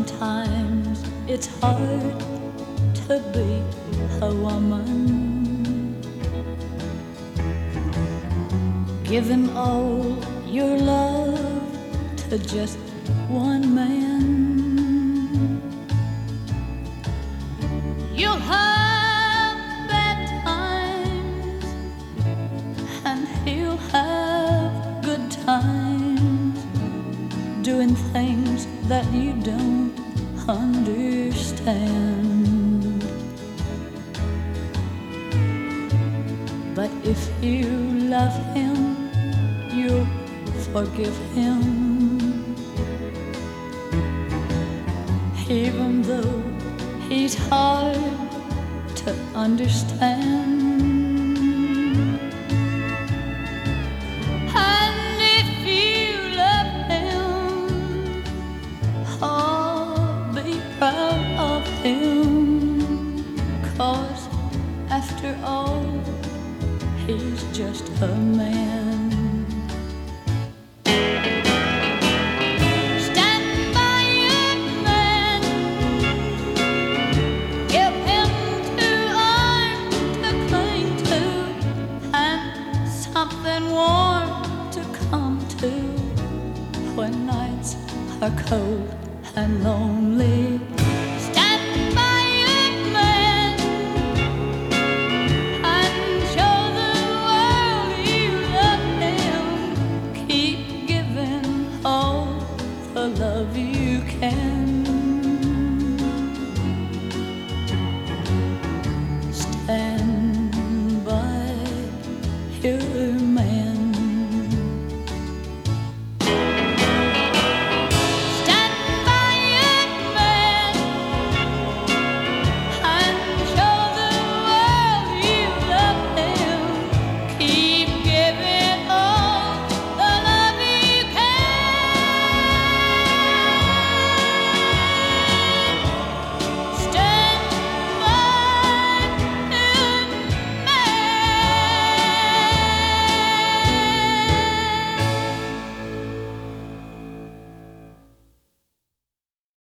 Sometimes it's hard to be a woman. Giving all your love to just one man. You'll have bad times and he'll have good times, doing things that you don't understand. But if you love him, you'll forgive him, even though he's hard to understand. And if you love him, be proud of him, 'cause after all, he's just a man. Stand by your man, give him 2 arms to cling to, and something warm to come to when nights are cold and lonely.